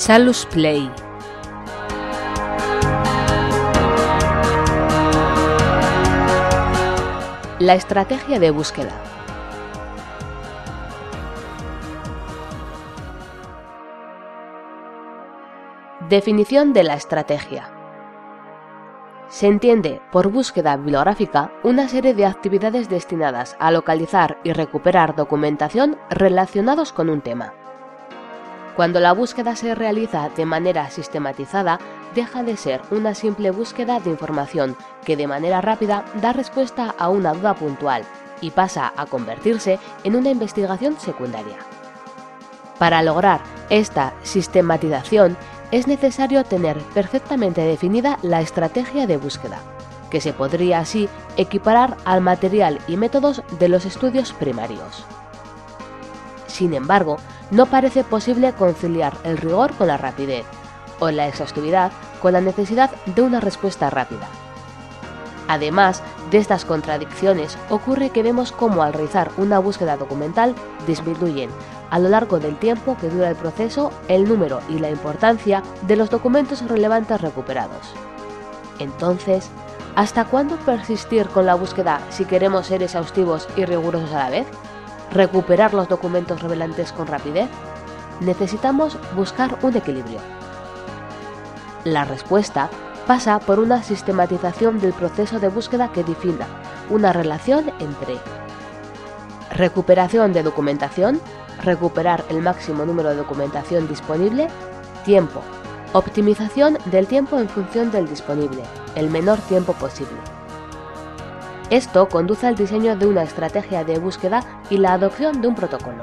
Salus Play. La estrategia de búsqueda. Definición de la estrategia. Se entiende por búsqueda bibliográfica una serie de actividades destinadas a localizar y recuperar documentación relacionados con un tema. Cuando la búsqueda se realiza de manera sistematizada, deja de ser una simple búsqueda de información que de manera rápida da respuesta a una duda puntual y pasa a convertirse en una investigación secundaria. Para lograr esta sistematización, es necesario tener perfectamente definida la estrategia de búsqueda, que se podría así equiparar al material y métodos de los estudios primarios. Sin embargo, no parece posible conciliar el rigor con la rapidez, o la exhaustividad con la necesidad de una respuesta rápida. Además de estas contradicciones, ocurre que vemos cómo al realizar una búsqueda documental disminuyen, a lo largo del tiempo que dura el proceso, el número y la importancia de los documentos relevantes recuperados. Entonces, ¿hasta cuándo persistir con la búsqueda si queremos ser exhaustivos y rigurosos a la vez? ¿Recuperar los documentos relevantes con rapidez? Necesitamos buscar un equilibrio. La respuesta pasa por una sistematización del proceso de búsqueda que defina una relación entre recuperación de documentación, recuperar el máximo número de documentación disponible, tiempo, optimización del tiempo en función del disponible, el menor tiempo posible. Esto conduce al diseño de una estrategia de búsqueda y la adopción de un protocolo.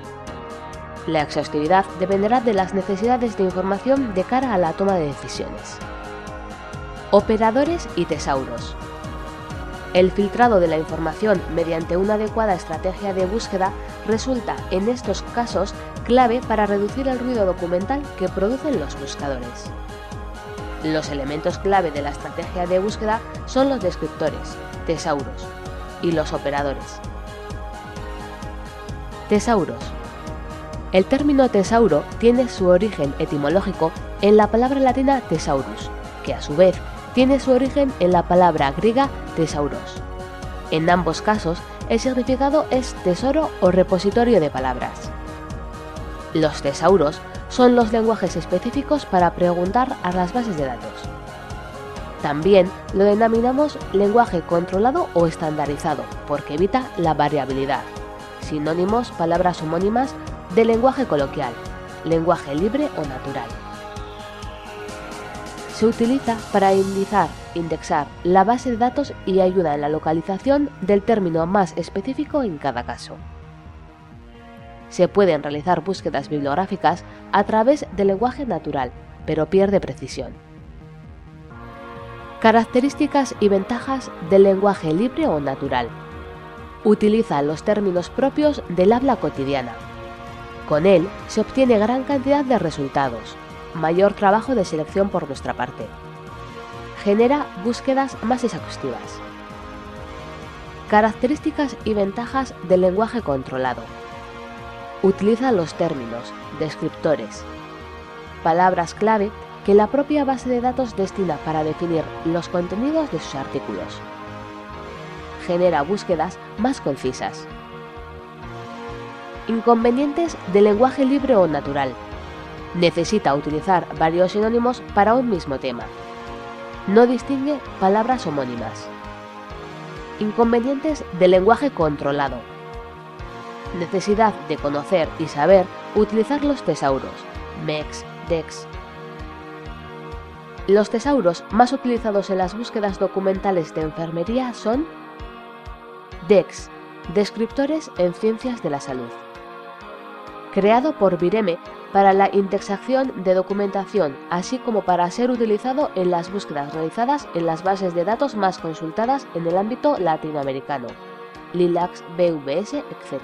La exhaustividad dependerá de las necesidades de información de cara a la toma de decisiones. Operadores y tesauros. El filtrado de la información mediante una adecuada estrategia de búsqueda resulta, en estos casos, clave para reducir el ruido documental que producen los buscadores. Los elementos clave de la estrategia de búsqueda son los descriptores, tesauros, y los operadores. Tesauros. El término tesauro tiene su origen etimológico en la palabra latina thesaurus, que a su vez tiene su origen en la palabra griega tesauros. En ambos casos, el significado es tesoro o repositorio de palabras. Los tesauros son los lenguajes específicos para preguntar a las bases de datos. También lo denominamos lenguaje controlado o estandarizado, porque evita la variabilidad. Sinónimos, palabras homónimas de lenguaje coloquial, lenguaje libre o natural. Se utiliza para indexar la base de datos y ayuda en la localización del término más específico en cada caso. Se pueden realizar búsquedas bibliográficas a través del lenguaje natural, pero pierde precisión. Características y ventajas del lenguaje libre o natural. Utiliza los términos propios del habla cotidiana. Con él se obtiene gran cantidad de resultados, mayor trabajo de selección por nuestra parte. Genera búsquedas más exhaustivas. Características y ventajas del lenguaje controlado. Utiliza los términos, descriptores, palabras clave que la propia base de datos destina para definir los contenidos de sus artículos. Genera búsquedas más concisas. Inconvenientes del lenguaje libre o natural. Necesita utilizar varios sinónimos para un mismo tema. No distingue palabras homónimas. Inconvenientes del lenguaje controlado. Necesidad de conocer y saber utilizar los tesauros, MEX, DEX. Los tesauros más utilizados en las búsquedas documentales de enfermería son DEX, descriptores en ciencias de la salud. Creado por Vireme para la indexación de documentación, así como para ser utilizado en las búsquedas realizadas en las bases de datos más consultadas en el ámbito latinoamericano, LILACS, BVS, etc.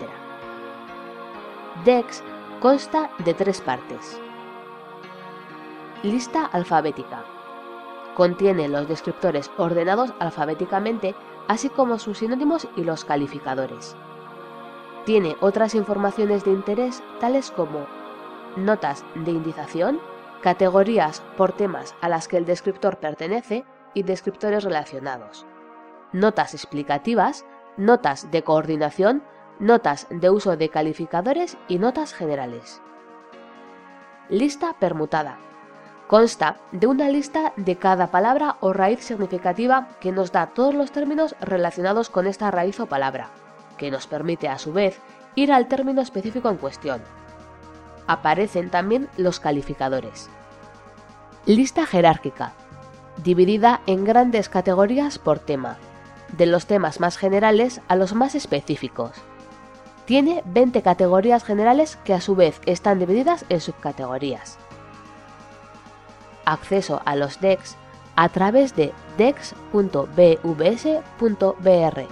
DEX consta de 3 partes. Lista alfabética. Contiene los descriptores ordenados alfabéticamente, así como sus sinónimos y los calificadores. Tiene otras informaciones de interés, tales como notas de indización, categorías por temas a las que el descriptor pertenece y descriptores relacionados, notas explicativas, notas de coordinación, notas de uso de calificadores y notas generales. Lista permutada. Consta de una lista de cada palabra o raíz significativa que nos da todos los términos relacionados con esta raíz o palabra, que nos permite a su vez ir al término específico en cuestión. Aparecen también los calificadores. Lista jerárquica. Dividida en grandes categorías por tema, de los temas más generales a los más específicos. Tiene 20 categorías generales que a su vez están divididas en subcategorías. Acceso a los DEX a través de dex.bvs.br.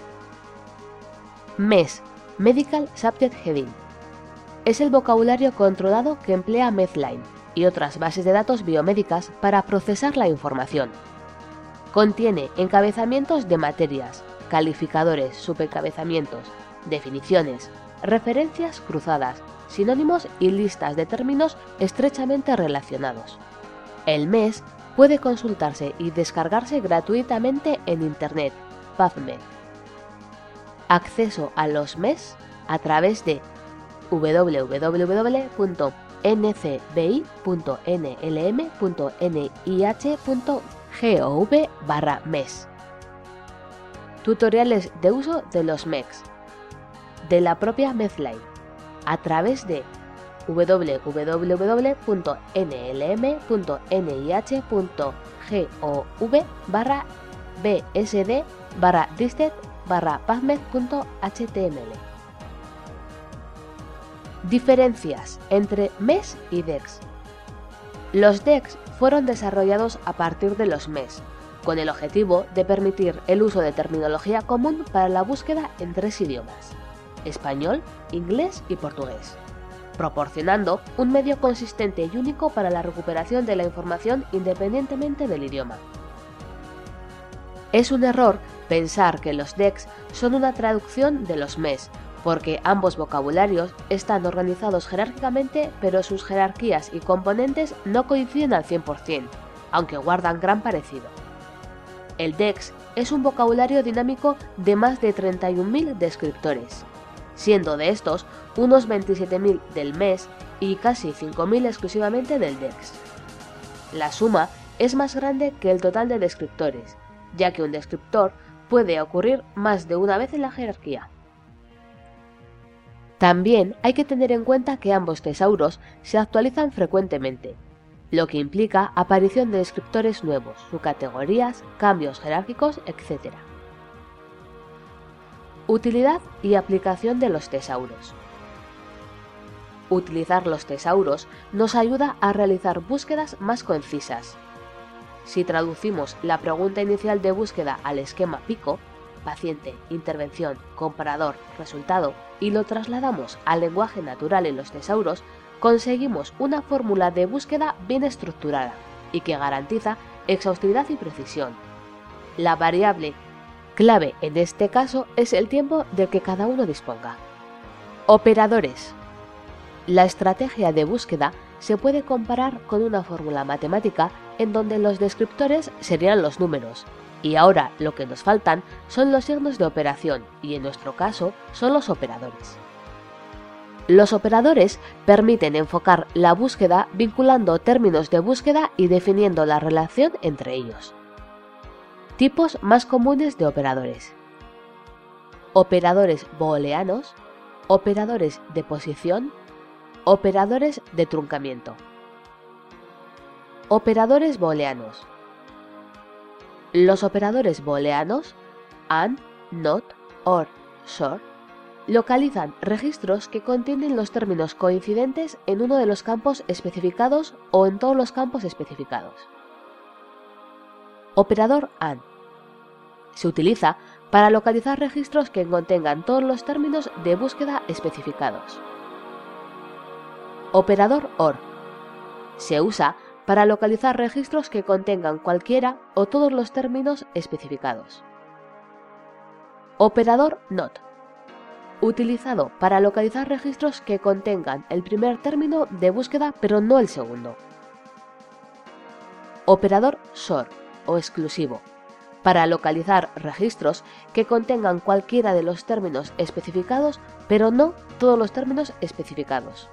MES, Medical Subject Heading. Es el vocabulario controlado que emplea Medline y otras bases de datos biomédicas para procesar la información. Contiene encabezamientos de materias, calificadores, subencabezamientos, definiciones, referencias cruzadas, sinónimos y listas de términos estrechamente relacionados. El MES puede consultarse y descargarse gratuitamente en Internet, PubMed. Acceso a los MES a través de www.ncbi.nlm.nih.gov/MES. Tutoriales de uso de los MES de la propia Medline a través de www.nlm.nih.bsd/disted/pubmed.html. Diferencias entre MES y DEX. Los DEX fueron desarrollados a partir de los MES, con el objetivo de permitir el uso de terminología común para la búsqueda en 3 idiomas: español, inglés y portugués, proporcionando un medio consistente y único para la recuperación de la información independientemente del idioma. Es un error pensar que los DEX son una traducción de los MES, porque ambos vocabularios están organizados jerárquicamente, pero sus jerarquías y componentes no coinciden al 100%, aunque guardan gran parecido. El DEX es un vocabulario dinámico de más de 31.000 descriptores, siendo de estos unos 27.000 del MES y casi 5.000 exclusivamente del DEX. La suma es más grande que el total de descriptores, ya que un descriptor puede ocurrir más de una vez en la jerarquía. También hay que tener en cuenta que ambos tesauros se actualizan frecuentemente, lo que implica aparición de descriptores nuevos, subcategorías, cambios jerárquicos, etc. Utilidad y aplicación de los tesauros. Utilizar los tesauros nos ayuda a realizar búsquedas más concisas. Si traducimos la pregunta inicial de búsqueda al esquema PICO, paciente, intervención, comparador, resultado, y lo trasladamos al lenguaje natural en los tesauros, conseguimos una fórmula de búsqueda bien estructurada y que garantiza exhaustividad y precisión. La variable clave en este caso es el tiempo del que cada uno disponga. Operadores. La estrategia de búsqueda se puede comparar con una fórmula matemática en donde los descriptores serían los números, y ahora lo que nos faltan son los signos de operación, y en nuestro caso son los operadores. Los operadores permiten enfocar la búsqueda vinculando términos de búsqueda y definiendo la relación entre ellos. Tipos más comunes de operadores: operadores booleanos, operadores de posición, operadores de truncamiento. Operadores booleanos. Los operadores booleanos, and, not, or, sort, localizan registros que contienen los términos coincidentes en uno de los campos especificados o en todos los campos especificados. Operador AND. Se utiliza para localizar registros que contengan todos los términos de búsqueda especificados. Operador OR. Se usa para localizar registros que contengan cualquiera o todos los términos especificados. Operador NOT. Utilizado para localizar registros que contengan el primer término de búsqueda pero no el segundo. Operador SOR o exclusivo, para localizar registros que contengan cualquiera de los términos especificados, pero no todos los términos especificados.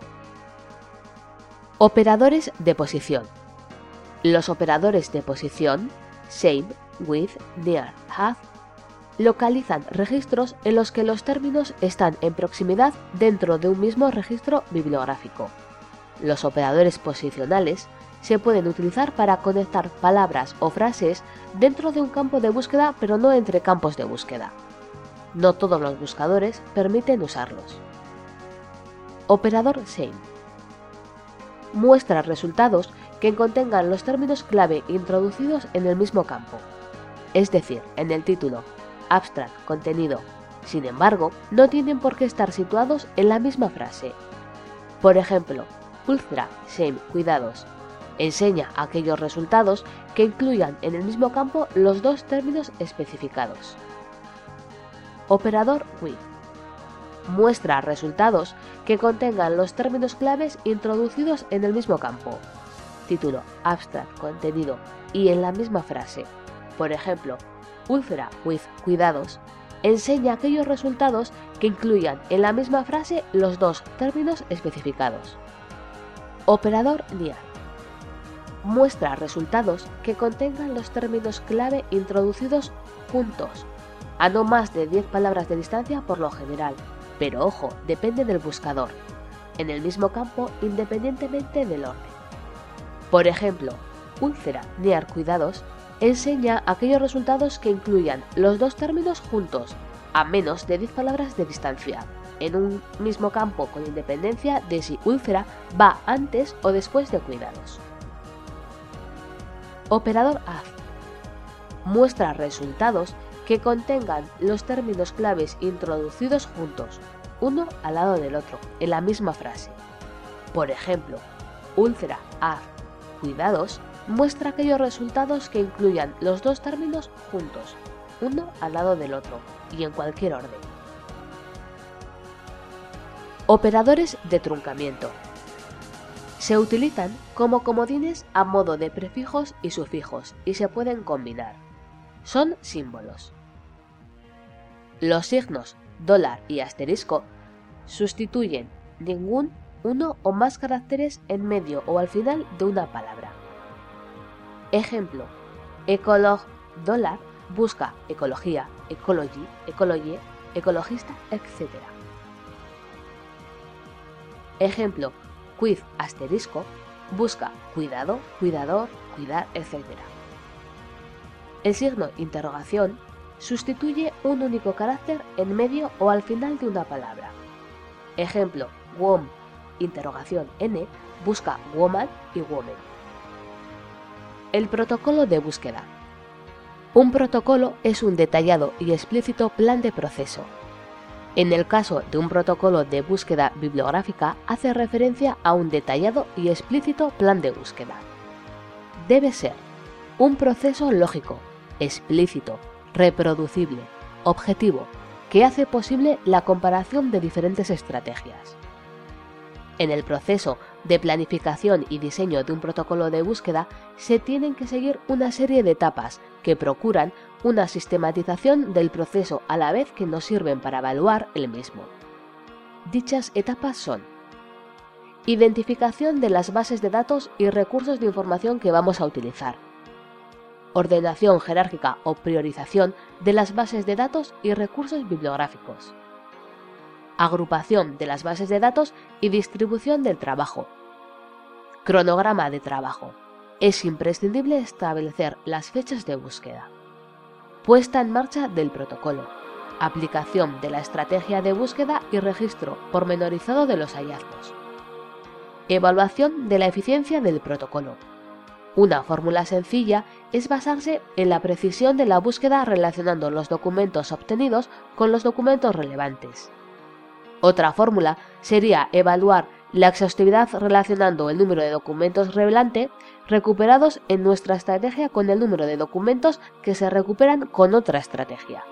Operadores de posición. Los operadores de posición, same, with, near, have, localizan registros en los que los términos están en proximidad dentro de un mismo registro bibliográfico. Los operadores posicionales se pueden utilizar para conectar palabras o frases dentro de un campo de búsqueda, pero no entre campos de búsqueda. No todos los buscadores permiten usarlos. Operador same. Muestra resultados que contengan los términos clave introducidos en el mismo campo, es decir, en el título, abstract, contenido. Sin embargo, no tienen por qué estar situados en la misma frase. Por ejemplo, ultra, same, cuidados, enseña aquellos resultados que incluyan en el mismo campo los dos términos especificados. Operador with. Muestra resultados que contengan los términos claves introducidos en el mismo campo, título, abstract, contenido, y en la misma frase. Por ejemplo, ultra with cuidados enseña aquellos resultados que incluyan en la misma frase los dos términos especificados. Operador near. Muestra resultados que contengan los términos clave introducidos juntos, a no más de 10 palabras de distancia por lo general, pero ojo, depende del buscador, en el mismo campo independientemente del orden. Por ejemplo, ultra near cuidados enseña aquellos resultados que incluyan los dos términos juntos, a menos de 10 palabras de distancia, en un mismo campo con independencia de si ultra va antes o después de cuidados. Operador have. Muestra resultados que contengan los términos claves introducidos juntos, uno al lado del otro, en la misma frase. Por ejemplo, ultra have cuidados muestra aquellos resultados que incluyan los dos términos juntos, uno al lado del otro, y en cualquier orden. Operadores de truncamiento. Se utilizan como comodines a modo de prefijos y sufijos y se pueden combinar. Son símbolos. Los signos dólar y asterisco sustituyen ningún, uno o más caracteres en medio o al final de una palabra. Ejemplo, ecolog dólar busca ecología, ecology, ecologie, ecologista, etc. Ejemplo, quiz asterisco busca cuidado, cuidador, cuidar, etc. El signo interrogación sustituye un único carácter en medio o al final de una palabra. Ejemplo, wom interrogación n busca woman y woman. El protocolo de búsqueda. Un protocolo es un detallado y explícito plan de proceso. En el caso de un protocolo de búsqueda bibliográfica, hace referencia a un detallado y explícito plan de búsqueda. Debe ser un proceso lógico, explícito, reproducible, objetivo, que hace posible la comparación de diferentes estrategias. En el proceso de planificación y diseño de un protocolo de búsqueda se tienen que seguir una serie de etapas que procuran una sistematización del proceso a la vez que nos sirven para evaluar el mismo. Dichas etapas son: identificación de las bases de datos y recursos de información que vamos a utilizar, ordenación jerárquica o priorización de las bases de datos y recursos bibliográficos, agrupación de las bases de datos y distribución del trabajo, cronograma de trabajo. Es imprescindible establecer las fechas de búsqueda, puesta en marcha del protocolo, aplicación de la estrategia de búsqueda y registro pormenorizado de los hallazgos, evaluación de la eficiencia del protocolo. Una fórmula sencilla es basarse en la precisión de la búsqueda relacionando los documentos obtenidos con los documentos relevantes. Otra fórmula sería evaluar la exhaustividad relacionando el número de documentos relevante recuperados en nuestra estrategia con el número de documentos que se recuperan con otra estrategia.